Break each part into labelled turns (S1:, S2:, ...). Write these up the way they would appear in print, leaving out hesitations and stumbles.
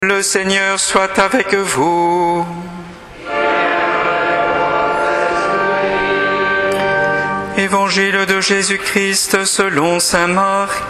S1: Le Seigneur soit avec vous. Évangile de Jésus-Christ selon saint Marc.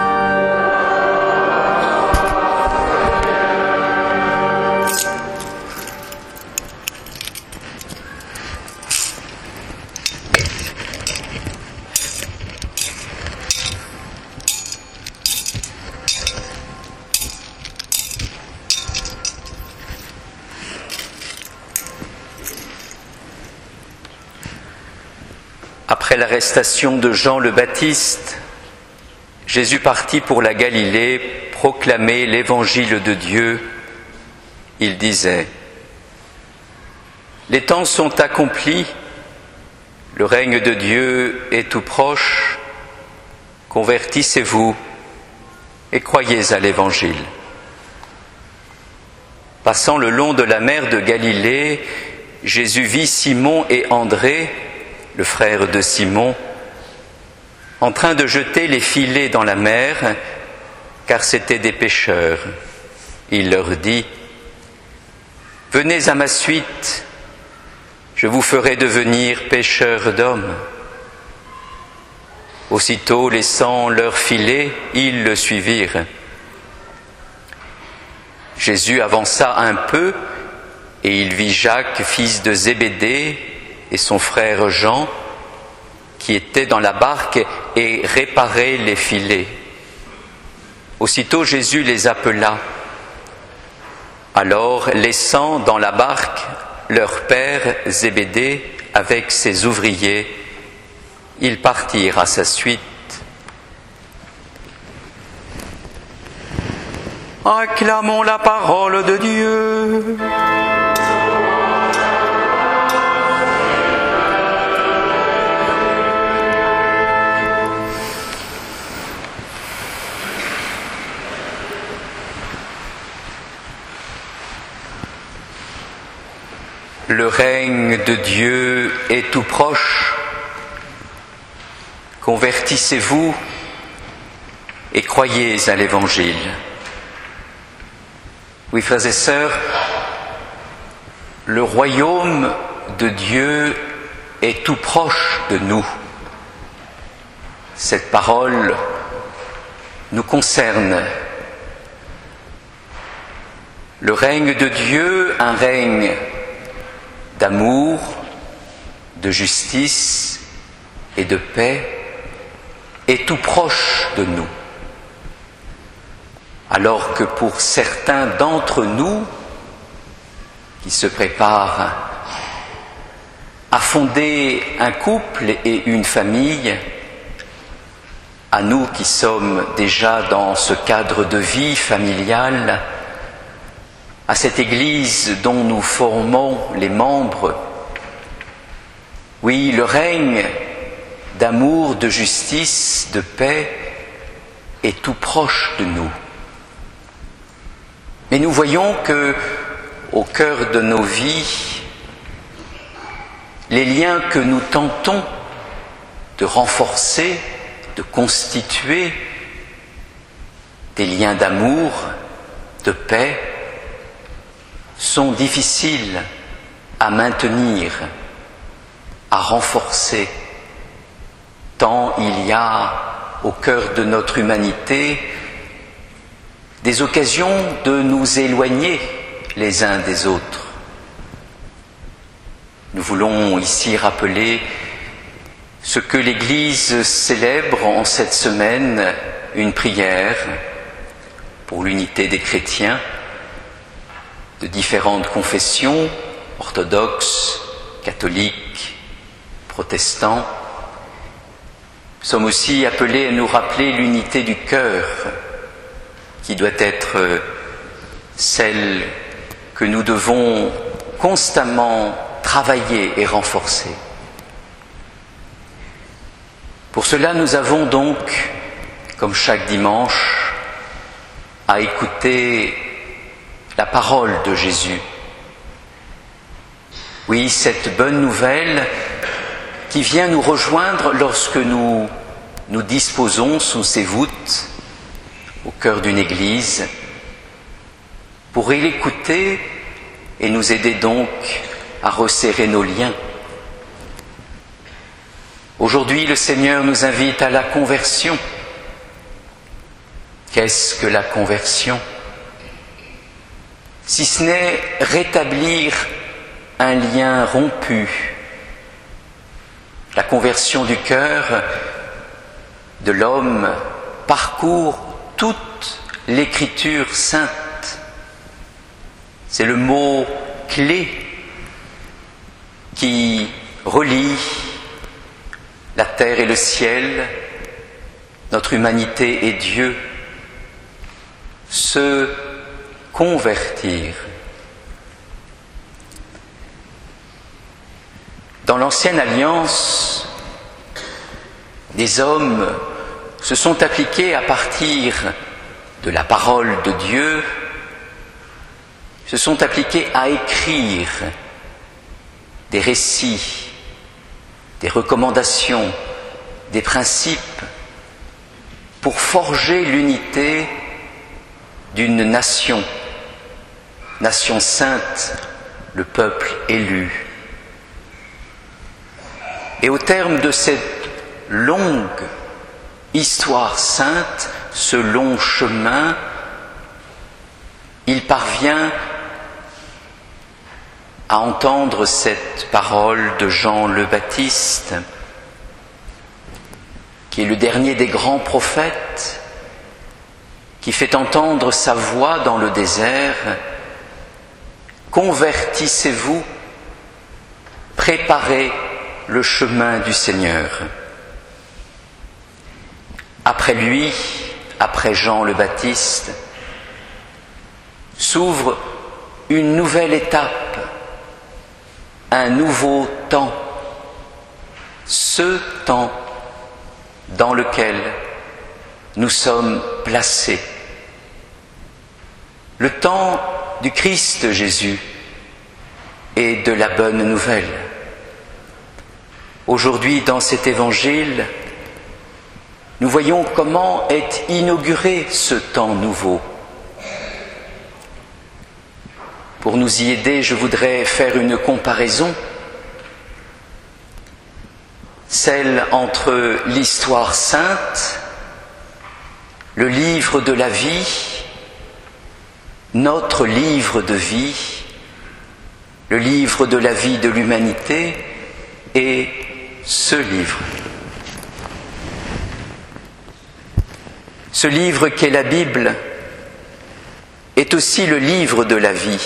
S1: Après l'arrestation de Jean le Baptiste, Jésus partit pour la Galilée proclamer l'évangile de Dieu. Il disait : les temps sont accomplis, le règne de Dieu est tout proche, convertissez-vous et croyez à l'évangile. Passant le long de la mer de Galilée, Jésus vit Simon et André, le frère de Simon, en train de jeter les filets dans la mer, car c'étaient des pêcheurs. Il leur dit : venez à ma suite, je vous ferai devenir pêcheurs d'hommes. Aussitôt, laissant leurs filets, ils le suivirent. Jésus avança un peu, et il vit Jacques, fils de Zébédée, et son frère Jean, qui étaient dans la barque et réparaient les filets. Aussitôt Jésus les appela. Alors, laissant dans la barque leur père Zébédée avec ses ouvriers, ils partirent à sa suite. Acclamons la parole de Dieu. Le règne de Dieu est tout proche. Convertissez-vous et croyez à l'Évangile. Oui, frères et sœurs, le royaume de Dieu est tout proche de nous. Cette parole nous concerne. Le règne de Dieu, un règne d'amour, de justice et de paix, est tout proche de nous. Alors que pour certains d'entre nous qui se préparent à fonder un couple et une famille, à nous qui sommes déjà dans ce cadre de vie familiale, à cette Église dont nous formons les membres, oui, le règne d'amour, de justice, de paix est tout proche de nous. Mais nous voyons que, au cœur de nos vies, les liens que nous tentons de renforcer, de constituer, des liens d'amour, de paix, sont difficiles à maintenir, à renforcer, tant il y a au cœur de notre humanité des occasions de nous éloigner les uns des autres. Nous voulons ici rappeler ce que l'Église célèbre en cette semaine, une prière pour l'unité des chrétiens de différentes confessions, orthodoxes, catholiques, protestants. Nous sommes aussi appelés à nous rappeler l'unité du cœur, qui doit être celle que nous devons constamment travailler et renforcer. Pour cela, nous avons donc, comme chaque dimanche, à écouter la parole de Jésus. Oui, cette bonne nouvelle qui vient nous rejoindre lorsque nous nous disposons sous ses voûtes, au cœur d'une église, pour l'écouter et nous aider donc à resserrer nos liens. Aujourd'hui, le Seigneur nous invite à la conversion. Qu'est-ce que la conversion? Si ce n'est rétablir un lien rompu. La conversion du cœur de l'homme parcourt toute l'Écriture sainte. C'est le mot clé qui relie la terre et le ciel, notre humanité et Dieu. Se convertir. Dans l'Ancienne Alliance, des hommes se sont appliqués à partir de la parole de Dieu, se sont appliqués à écrire des récits, des recommandations, des principes pour forger l'unité d'une nation, nation sainte, le peuple élu. Et au terme de cette longue histoire sainte, ce long chemin, il parvient à entendre cette parole de Jean le Baptiste, qui est le dernier des grands prophètes, qui fait entendre sa voix dans le désert. Convertissez-vous, préparez le chemin du Seigneur. Après lui, après Jean le Baptiste, s'ouvre une nouvelle étape, un nouveau temps, ce temps dans lequel nous sommes placés. Le temps du Christ Jésus et de la bonne nouvelle. Aujourd'hui, dans cet évangile, nous voyons comment est inauguré ce temps nouveau. Pour nous y aider, je voudrais faire une comparaison, celle entre l'histoire sainte, le livre de la vie, notre livre de vie, le livre de la vie de l'humanité et ce livre. Ce livre qu'est la Bible est aussi le livre de la vie.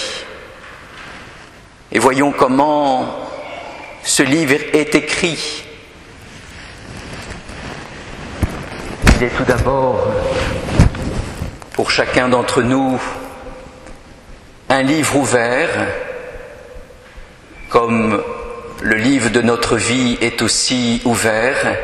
S1: Et voyons comment ce livre est écrit. Il est tout d'abord, pour chacun d'entre nous, un livre ouvert, comme le livre de notre vie est aussi ouvert.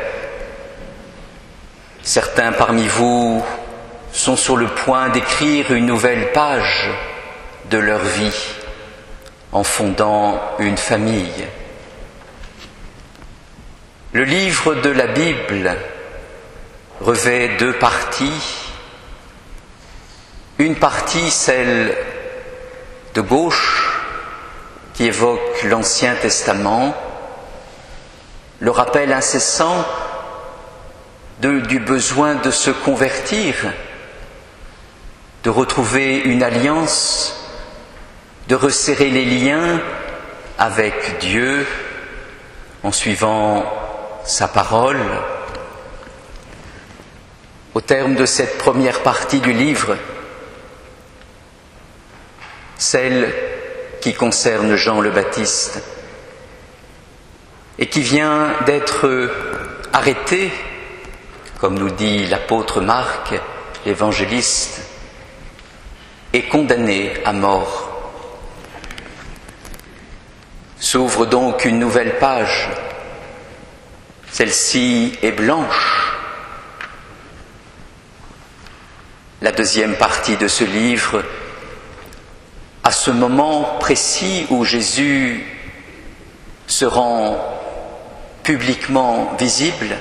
S1: Certains parmi vous sont sur le point d'écrire une nouvelle page de leur vie en fondant une famille. Le livre de la Bible revêt deux parties. Une partie, celle de gauche, qui évoque l'Ancien Testament, le rappel incessant du besoin de se convertir, de retrouver une alliance, de resserrer les liens avec Dieu en suivant sa parole. Au terme de cette première partie du livre, celle qui concerne Jean le Baptiste et qui vient d'être arrêté, comme nous dit l'apôtre Marc, l'évangéliste, et condamné à mort. S'ouvre donc une nouvelle page. Celle-ci est blanche. La deuxième partie de ce livre, à ce moment précis où Jésus se rend publiquement visible,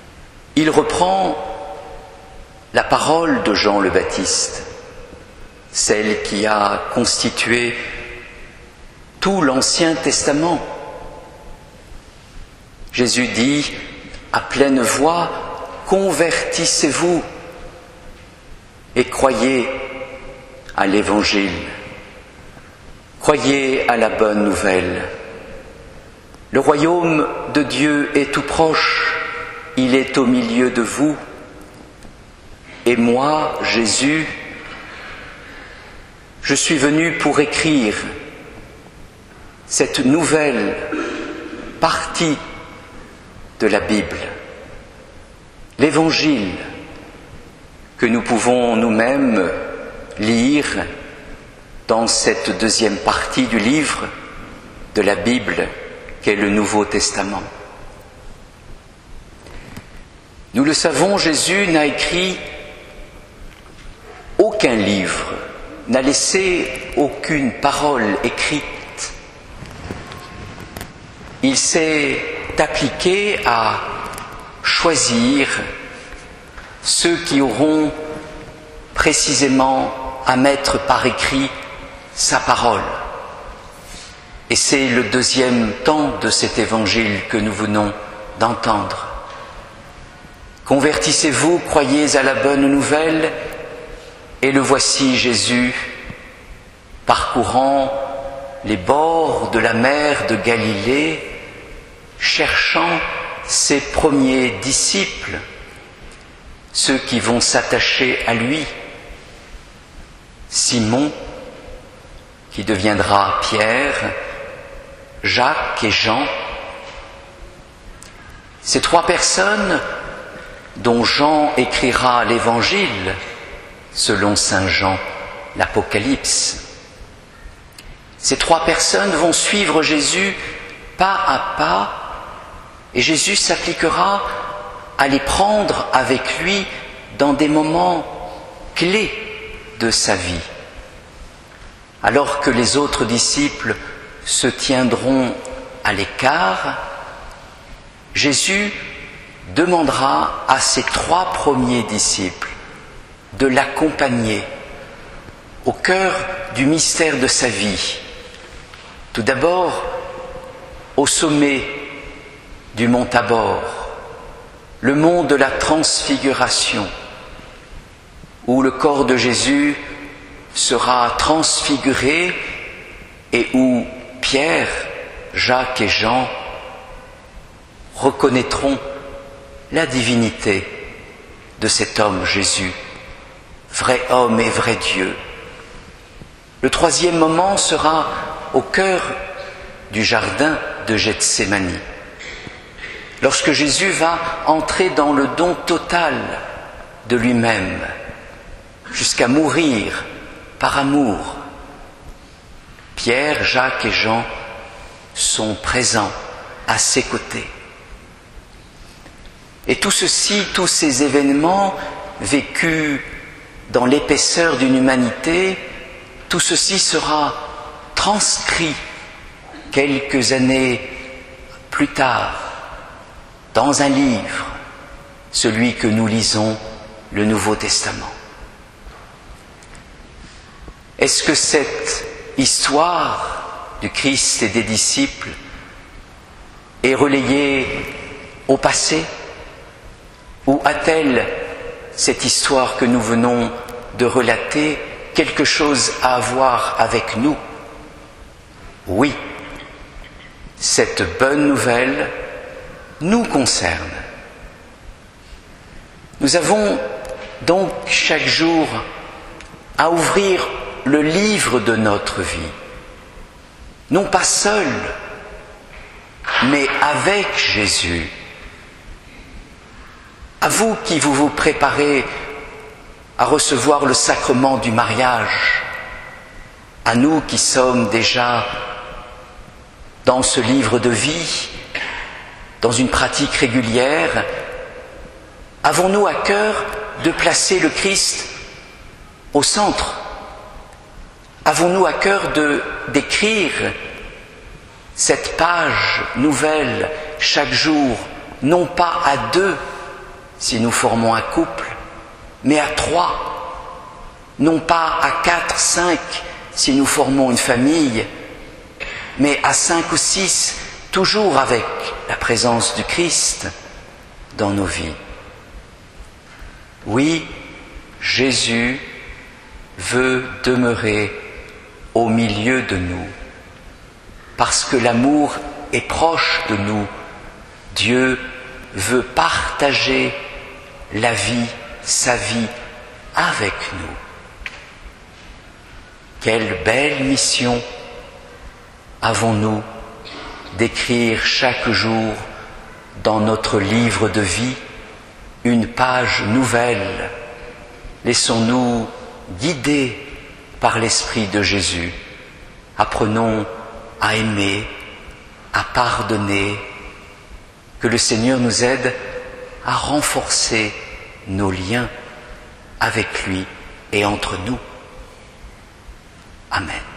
S1: il reprend la parole de Jean le Baptiste. celle qui a constitué tout l'Ancien Testament. Jésus dit à pleine voix, « Convertissez-vous et croyez à l'Évangile, croyez à la bonne nouvelle. Le royaume de Dieu est tout proche, il est au milieu de vous. Et moi, Jésus, je suis venu pour écrire cette nouvelle partie de la Bible, l'Évangile que nous pouvons nous-mêmes lire dans cette deuxième partie du livre de la Bible qu'est le Nouveau Testament. Nous le savons, Jésus n'a écrit aucun livre, n'a laissé aucune parole écrite. Il s'est appliqué à choisir ceux qui auront précisément à mettre par écrit sa parole. Et c'est le deuxième temps de cet évangile que nous venons d'entendre. Convertissez-vous, croyez à la bonne nouvelle, et le voici Jésus parcourant les bords de la mer de Galilée, cherchant ses premiers disciples, ceux qui vont s'attacher à lui. Simon, qui deviendra Pierre, Jacques et Jean. Ces trois personnes dont Jean écrira l'Évangile, selon saint Jean, l'Apocalypse. Ces trois personnes vont suivre Jésus pas à pas, et Jésus s'appliquera à les prendre avec lui dans des moments clés de sa vie. Alors que les autres disciples se tiendront à l'écart, Jésus demandera à ses trois premiers disciples de l'accompagner au cœur du mystère de sa vie. Tout d'abord, au sommet du mont Tabor, le mont de la transfiguration, où le corps de Jésus sera transfiguré et où Pierre, Jacques et Jean reconnaîtront la divinité de cet homme Jésus, vrai homme et vrai Dieu. Le troisième moment sera au cœur du jardin de Gethsémani, lorsque Jésus va entrer dans le don total de lui-même, jusqu'à mourir par amour. Pierre, Jacques et Jean sont présents à ses côtés. Et tout ceci, tous ces événements vécus dans l'épaisseur d'une humanité, tout ceci sera transcrit quelques années plus tard dans un livre, celui que nous lisons, le Nouveau Testament. Est-ce que cette histoire du Christ et des disciples est relayée au passé, ou a-t-elle, cette histoire que nous venons de relater, quelque chose à voir avec nous? Oui, cette bonne nouvelle nous concerne. Nous avons donc chaque jour à ouvrir le livre de notre vie, non pas seul, mais avec Jésus. À vous qui vous préparez à recevoir le sacrement du mariage, à nous qui sommes déjà dans ce livre de vie, dans une pratique régulière, avons-nous à cœur de placer le Christ au centre? Avons-nous à cœur d'écrire cette page nouvelle chaque jour, non pas à deux, si nous formons un couple, mais à trois, non pas à 4, 5 si nous formons une famille, mais à 5 ou 6, toujours avec la présence du Christ dans nos vies. Oui, Jésus veut demeurer au milieu de nous, parce que l'amour est proche de nous. Dieu veut partager la vie, sa vie avec nous. Quelle belle mission avons-nous d'écrire chaque jour dans notre livre de vie une page nouvelle. Laissons-nous guider par l'Esprit de Jésus. Apprenons à aimer, à pardonner. Que le Seigneur nous aide à renforcer nos liens avec lui et entre nous. Amen.